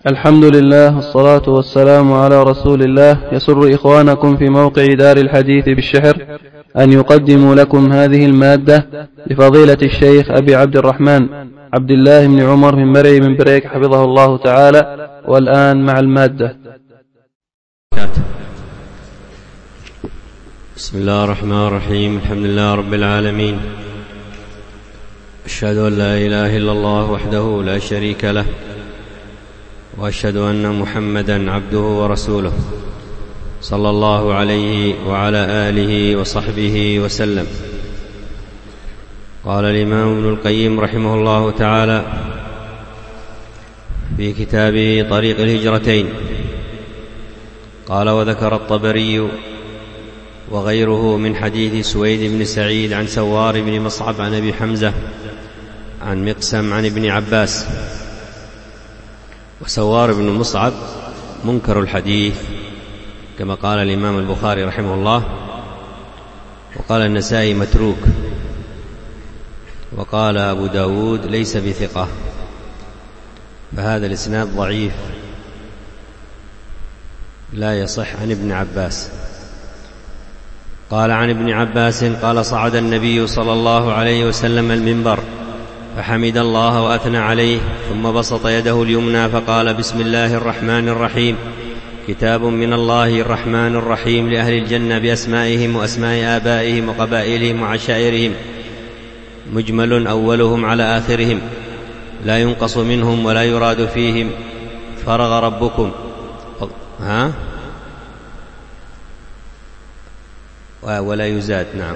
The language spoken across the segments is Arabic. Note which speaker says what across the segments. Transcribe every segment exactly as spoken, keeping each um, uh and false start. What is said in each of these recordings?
Speaker 1: الحمد لله والصلاة والسلام على رسول الله. يسر إخوانكم في موقع دار الحديث بالشحر أن يقدموا لكم هذه المادة لفضيلة الشيخ أبي عبد الرحمن عبد الله بن عمر بن مري من بريك حفظه الله تعالى. والآن مع المادة.
Speaker 2: بسم الله الرحمن الرحيم. الحمد لله رب العالمين، أشهد أن لا إله إلا الله وحده لا شريك له، وأشهد أن محمدا عبده ورسوله صلى الله عليه وعلى آله وصحبه وسلم. قال الإمام ابن القيم رحمه الله تعالى في كتابه طريق الهجرتين، قال: وذكر الطبري وغيره من حديث سويد بن سعيد عن سوار بن مصعب عن أبي حمزة عن مقسم عن ابن عباس. وسوار بن مصعب منكر الحديث كما قال الإمام البخاري رحمه الله، وقال النسائي متروك، وقال أبو داود ليس بثقة، فهذا الإسناد ضعيف لا يصح عن ابن عباس. قال: عن ابن عباس قال: صعد النبي صلى الله عليه وسلم المنبر فحمد الله وأثنى عليه، ثم بسط يده اليمنى فقال: بسم الله الرحمن الرحيم، كتاب من الله الرحمن الرحيم لأهل الجنة بأسمائهم وأسماء آبائهم وقبائلهم وعشائرهم، مجمل أولهم على آخرهم، لا ينقص منهم ولا يراد فيهم. فرغ ربكم ها ولا يزاد. نعم،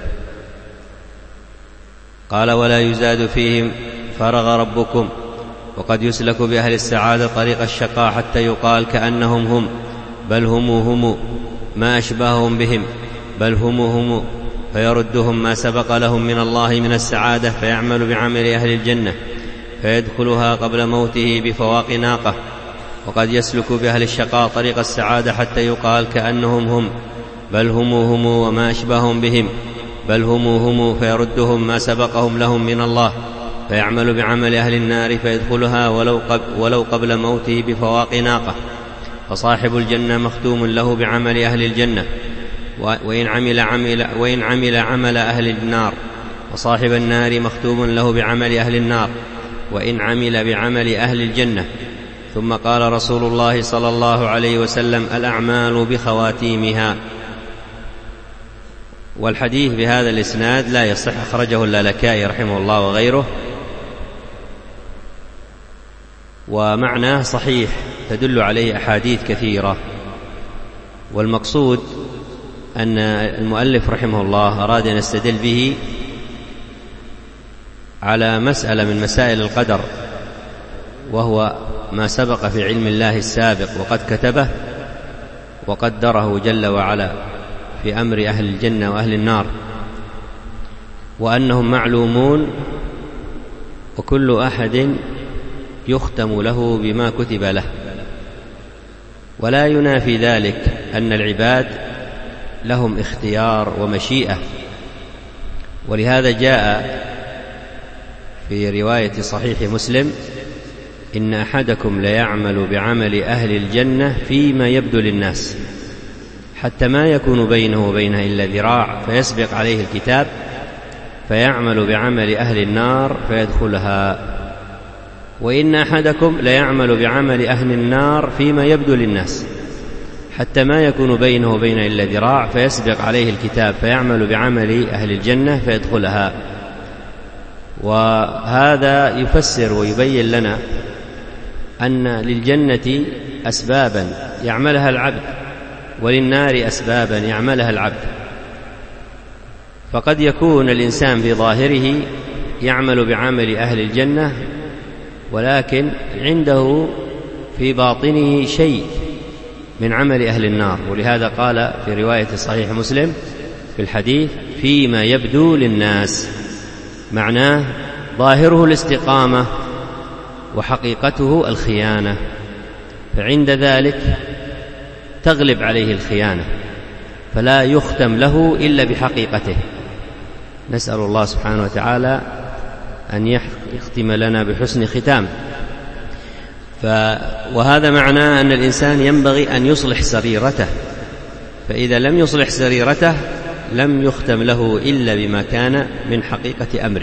Speaker 2: قال: ولا يزاد فيهم. فرغ ربكم. وقد يسلك بأهل السعادة طريق الشقاء حتى يقال كأنهم هم، بل هم هم، ما أشبههم بهم، بل هم هم، فيردهم ما سبق لهم من الله من السعادة، فيعمل بعمل أهل الجنة فيدخلها قبل موته بفواق ناقة. وقد يسلك بأهل الشقاء طريق السعادة حتى يقال كأنهم هم، بل هم هم، وما أشبههم بهم، بل هم هم، فيردهم ما سبقهم لهم من الله فيعمل بعمل أهل النار فيدخلها ولو قبل, ولو قبل موته بفواق ناقة. فصاحب الجنة مختوم له بعمل أهل الجنة، وإن عمل عمل, وإن عمل عمل أهل النار، وصاحب النار مختوم له بعمل أهل النار وإن عمل بعمل أهل الجنة. ثم قال رسول الله صلى الله عليه وسلم: الأعمال بخواتيمها. والحديث بهذا الإسناد لا يصح، أخرجه اللالكائي رحمه الله وغيره، ومعناه صحيح تدل عليه أحاديث كثيرة. والمقصود أن المؤلف رحمه الله أراد أن يستدل به على مسألة من مسائل القدر، وهو ما سبق في علم الله السابق وقد كتبه وقدره جل وعلا في أمر أهل الجنة وأهل النار، وأنهم معلومون، وكل أحد يختم له بما كتب له. ولا ينافي ذلك أن العباد لهم اختيار ومشيئة، ولهذا جاء في رواية صحيح مسلم: إن أحدكم ليعمل بعمل أهل الجنة فيما يبدو للناس، حتى ما يكون بينه وبينها إلا ذراع، فيسبق عليه الكتاب فيعمل بعمل أهل النار فيدخلها. وإن أحدكم ليعمل بعمل أهل النار فيما يبدو للناس، حتى ما يكون بينه وبينها إلا ذراع، فيسبق عليه الكتاب فيعمل بعمل أهل الجنة فيدخلها. وهذا يفسر ويبين لنا أن للجنة أسبابا يعملها العبد، وللنار أسبابا يعملها العبد. فقد يكون الإنسان في ظاهره يعمل بعمل أهل الجنة، ولكن عنده في باطنه شيء من عمل أهل النار. ولهذا قال في رواية صحيح مسلم في الحديث: فيما يبدو للناس، معناه ظاهره الاستقامة وحقيقته الخيانة، فعند ذلك تغلب عليه الخيانة، فلا يختم له إلا بحقيقته. نسأل الله سبحانه وتعالى أن يختم لنا بحسن ختام. ف وهذا معناه أن الإنسان ينبغي أن يصلح سريرته، فإذا لم يصلح سريرته لم يختم له إلا بما كان من حقيقة أمره.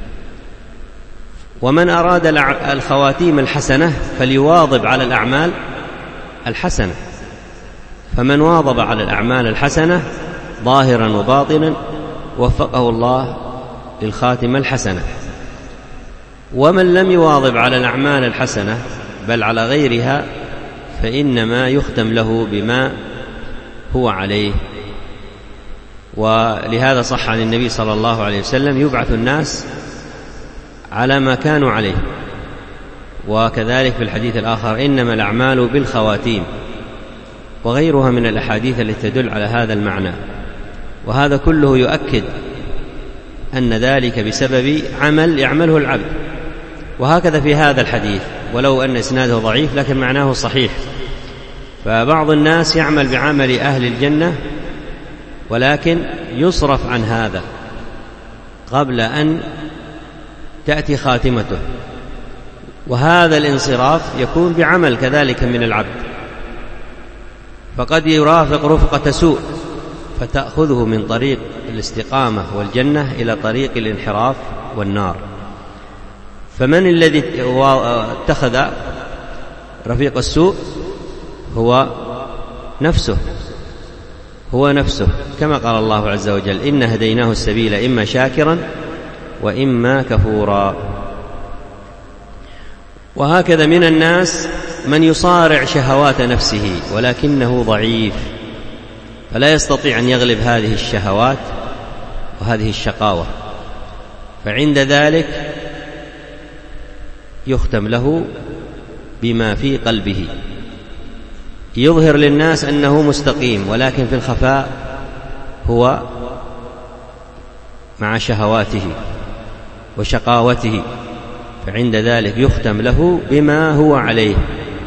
Speaker 2: ومن أراد الخواتيم الحسنة فليواظب على الأعمال الحسنة، فمن واظب على الأعمال الحسنة ظاهرا وباطنا وفقه الله للخاتمة الحسنة. ومن لم يواظب على الأعمال الحسنة بل على غيرها فإنما يختم له بما هو عليه. ولهذا صح عن النبي صلى الله عليه وسلم: يبعث الناس على ما كانوا عليه. وكذلك في الحديث الآخر: إنما الأعمال بالخواتيم، وغيرها من الأحاديث التي تدل على هذا المعنى. وهذا كله يؤكد أن ذلك بسبب عمل يعمله العبد. وهكذا في هذا الحديث، ولو أن إسناده ضعيف لكن معناه صحيح. فبعض الناس يعمل بعمل أهل الجنة ولكن يصرف عن هذا قبل أن تأتي خاتمته، وهذا الانصراف يكون بعمل كذلك من العبد، فقد يرافق رفقة سوء فتأخذه من طريق الاستقامة والجنة إلى طريق الانحراف والنار. فمن الذي اتخذ رفيق السوء؟ هو نفسه هو نفسه كما قال الله عز وجل: إن هديناه السبيل إما شاكرا وإما كفورا. وهكذا من الناس من يصارع شهوات نفسه ولكنه ضعيف، فلا يستطيع أن يغلب هذه الشهوات وهذه الشقاوة، فعند ذلك يختم له بما في قلبه، يظهر للناس أنه مستقيم ولكن في الخفاء هو مع شهواته وشقاوته، فعند ذلك يختم له بما هو عليه.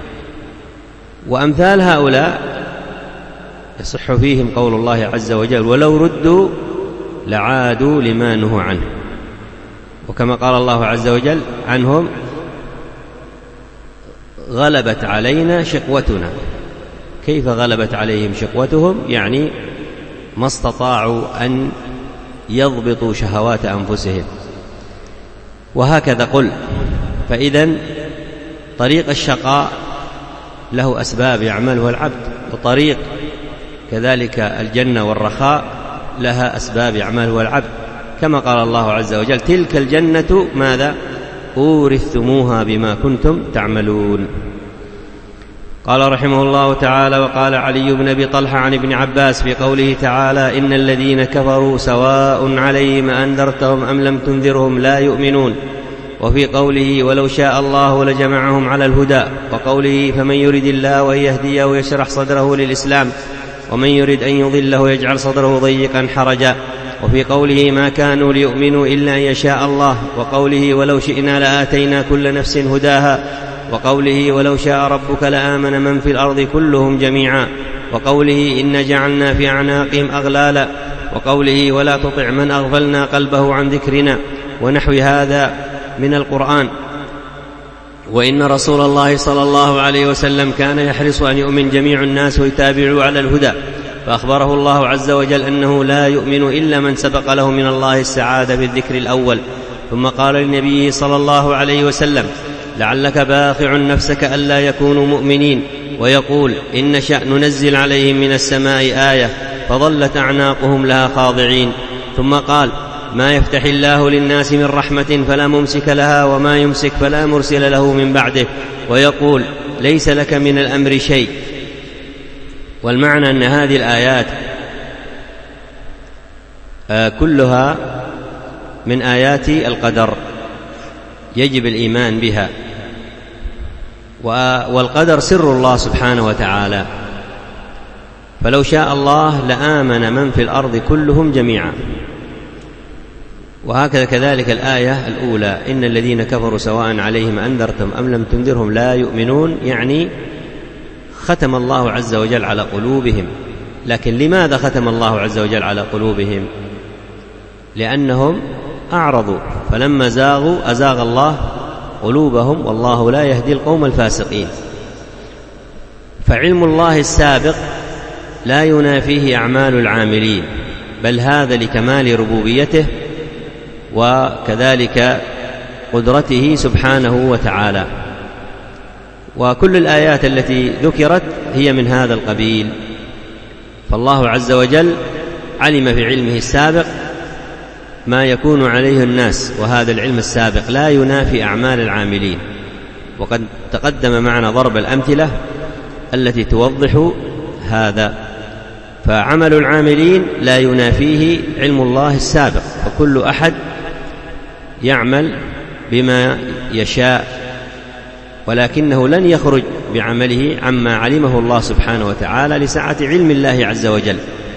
Speaker 2: وأمثال هؤلاء يصح فيهم قول الله عز وجل: ولو ردوا لعادوا لما نهوا عنه. وكما قال الله عز وجل عنهم: غلبت علينا شقوتنا. كيف غلبت عليهم شقوتهم؟ يعني ما استطاعوا أن يضبطوا شهوات أنفسهم. وهكذا قل. فإذن طريق الشقاء له أسباب يعملها العبد، وطريق كذلك الجنة والرخاء لها أسباب يعملها العبد، كما قال الله عز وجل: تلك الجنة ماذا؟ أورثتموها بما كنتم تعملون. قال رحمه الله تعالى: وقال علي بن أبي طلحة عن ابن عباس في قوله تعالى: إن الذين كفروا سواء عليهم أنذرتهم أم لم تنذرهم لا يؤمنون. وفي قوله: ولو شاء الله لجمعهم على الهدى. وقوله: فمن يرد الله أن يهديه يشرح صدره للإسلام ومن يرد أن يضله يجعل صدره ضيقا حرجا. وفي قوله: ما كانوا ليؤمنوا إلا أن يشاء الله. وقوله: ولو شئنا لآتينا كل نفس هداها. وقوله: ولو شاء ربك لآمن من في الأرض كلهم جميعا. وقوله: إن جعلنا في أعناقهم أغلالا. وقوله: ولا تطع من أغفلنا قلبه عن ذكرنا، ونحو هذا من القرآن. وإن رسول الله صلى الله عليه وسلم كان يحرص أن يؤمن جميع الناس ويتابعوا على الهدى، فأخبره الله عز وجل أنه لا يؤمن إلا من سبق له من الله السعادة بالذكر الأول. ثم قال للنبي صلى الله عليه وسلم: لعلك باخع نفسك ألا يكونوا مؤمنين. ويقول: إن نشأ ننزل عليهم من السماء آية فظلت أعناقهم لها خاضعين. ثم قال: ما يفتح الله للناس من رحمة فلا ممسك لها وما يمسك فلا مرسل له من بعده. ويقول: ليس لك من الأمر شيء. والمعنى أن هذه الآيات كلها من آيات القدر يجب الإيمان بها، والقدر سر الله سبحانه وتعالى، فلو شاء الله لآمن من في الأرض كلهم جميعا. وهكذا كذلك الآية الأولى: إن الذين كفروا سواء عليهم أنذرتم أم لم تنذرهم لا يؤمنون، يعني ختم الله عز وجل على قلوبهم. لكن لماذا ختم الله عز وجل على قلوبهم؟ لأنهم أعرضوا، فلما زاغوا أزاغ الله قلوبهم والله لا يهدي القوم الفاسقين. فعلم الله السابق لا ينافيه أعمال العاملين، بل هذا لكمال ربوبيته وكذلك قدرته سبحانه وتعالى. وكل الآيات التي ذكرت هي من هذا القبيل. فالله عز وجل علم في علمه السابق ما يكون عليه الناس، وهذا العلم السابق لا ينافي أعمال العاملين. وقد تقدم معنا ضرب الأمثلة التي توضح هذا. فعمل العاملين لا ينافيه علم الله السابق، فكل أحد يعمل بما يشاء، ولكنه لن يخرج بعمله عما علمه الله سبحانه وتعالى لسعة علم الله عز وجل.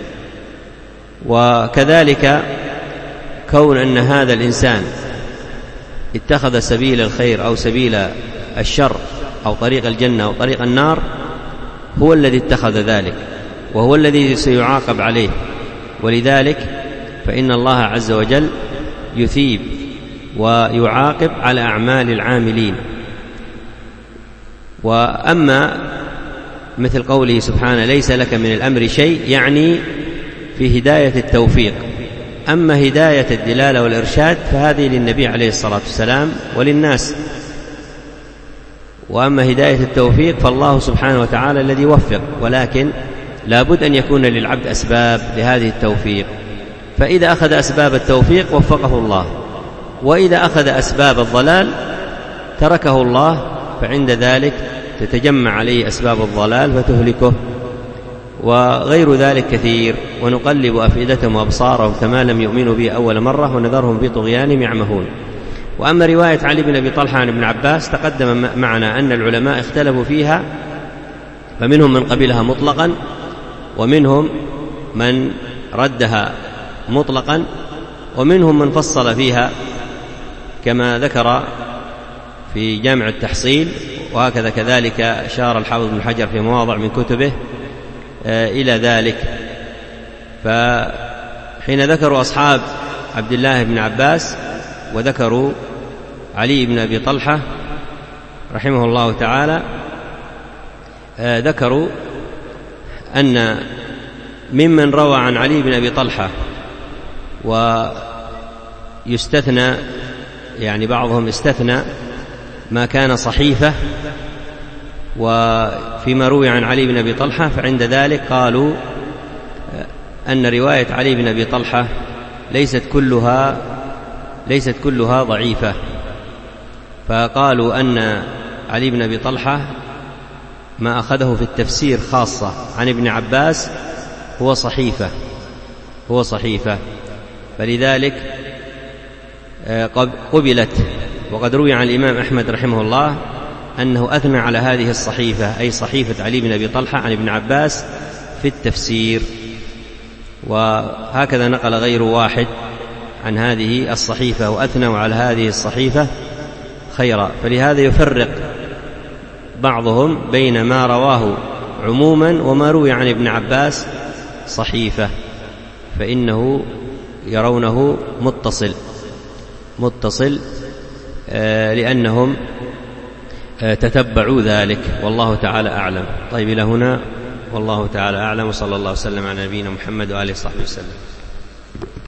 Speaker 2: وكذلك كون أن هذا الإنسان اتخذ سبيل الخير أو سبيل الشر أو طريق الجنة أو طريق النار هو الذي اتخذ ذلك، وهو الذي سيعاقب عليه. ولذلك فإن الله عز وجل يثيب ويعاقب على أعمال العاملين. وأما مثل قوله سبحانه ليس لك من الأمر شيء، يعني في هداية التوفيق. أما هداية الدلالة والإرشاد فهذه للنبي عليه الصلاة والسلام وللناس. وأما هداية التوفيق فالله سبحانه وتعالى الذي يوفق، ولكن لا بد أن يكون للعبد أسباب لهذه التوفيق. فإذا أخذ أسباب التوفيق وفقه الله، وإذا أخذ أسباب الضلال تركه الله، فعند ذلك تتجمع عليه أسباب الضلال فتهلكه. وغير ذلك كثير. ونقلب أفئدتهم وأبصارهم كما لم يؤمنوا به أول مرة ونذرهم في طغيانهم يعمهون. وأما رواية علي بن أبي طلحة عن ابن عباس تقدم معنا أن العلماء اختلفوا فيها، فمنهم من قبلها مطلقا، ومنهم من ردها مطلقا، ومنهم من فصل فيها كما ذكر في جامع التحصيل، وهكذا كذلك أشار الحافظ بن حجر في مواضع من كتبه إلى ذلك. فحين ذكروا أصحاب عبد الله بن عباس وذكروا علي بن أبي طلحة رحمه الله تعالى، ذكروا أن ممن روى عن علي بن أبي طلحة ويستثنى، يعني بعضهم استثنى ما كان صحيفة، وفيما روي عن علي بن أبي طلحة فعند ذلك قالوا أن رواية علي بن أبي طلحة ليست كلها ليست كلها ضعيفة. فقالوا أن علي بن أبي طلحة ما أخذه في التفسير خاصة عن ابن عباس هو صحيفة هو صحيفة فلذلك قبلت. وقد روي عن الإمام أحمد رحمه الله أنه أثنى على هذه الصحيفة، أي صحيفة علي بن أبي طلحة عن ابن عباس في التفسير. وهكذا نقل غير واحد عن هذه الصحيفة وأثنوا على هذه الصحيفة خيرا. فلهذا يفرق بعضهم بين ما رواه عموما وما روي عن ابن عباس صحيفة، فإنه يرونه متصل متصل لأنهم تتبعوا ذلك، والله تعالى أعلم. طيب إلى هنا والله تعالى أعلم، وصلى الله وسلم على نبينا محمد وآله وصحبه وسلم.